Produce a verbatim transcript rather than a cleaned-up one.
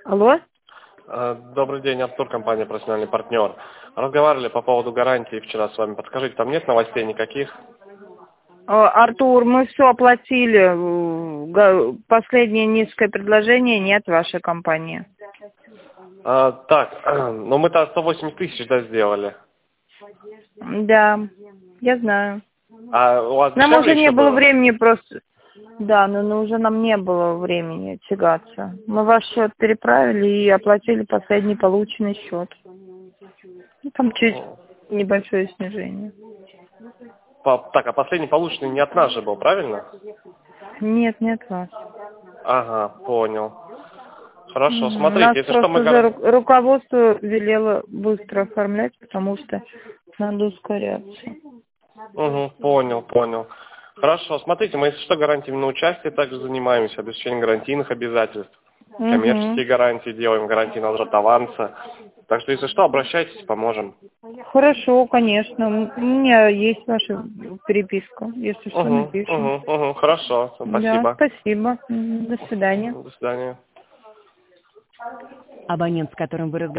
Алло? Э, Добрый день, Артур, компания «Профессиональный партнер». Разговаривали по поводу гарантии вчера с вами. Подскажите, там нет новостей никаких? А, Артур, мы все оплатили. М, га- Последнее низкое предложение нет в вашей компании. А, так, ну мы-то сто восемьдесят тысяч, да, сделали. Да, я знаю. А у вас Нам дешевле уже не еще было было? времени просто... Да, но, но уже нам не было времени тягаться. Мы ваш счет переправили и оплатили последний полученный счет. Ну, там чуть небольшое снижение. По- так, а последний полученный не от нас же был, правильно? Нет, нет вас. Ага, понял. Хорошо, Мгм. Нас смотрите, если что, просто мы... уже гар- ру- руководство велело быстро оформлять, потому что надо ускоряться. Угу, понял, понял. Хорошо, смотрите, мы, если что, гарантиями на участие также занимаемся, обеспечением гарантийных обязательств. Угу. Коммерческие гарантии делаем, гарантии на возврат аванса. Так что, если что, обращайтесь, поможем. Хорошо, конечно. У меня есть ваша переписка. Если что, Угу, напишем. угу, угу, хорошо, Да, спасибо. спасибо. М, До свидания. До свидания. Абонент, с которым вы разговариваете,